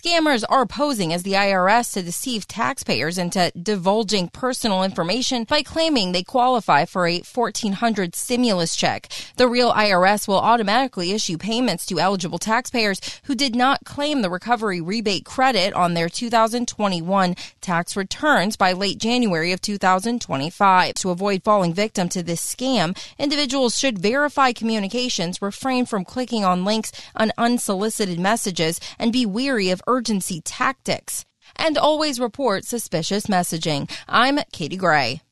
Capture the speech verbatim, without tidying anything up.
Scammers are posing as the I R S to deceive taxpayers into divulging personal information by claiming they qualify for a fourteen hundred stimulus check. The real I R S will automatically issue payments to eligible taxpayers who did not claim the recovery rebate credit on their two thousand twenty-one tax returns by late January of two thousand twenty-five. To avoid falling victim to this scam, individuals should verify communications, refrain from clicking on links on unsolicited messages, and be wary of urgency tactics. And always report suspicious messaging. I'm Katie Gray.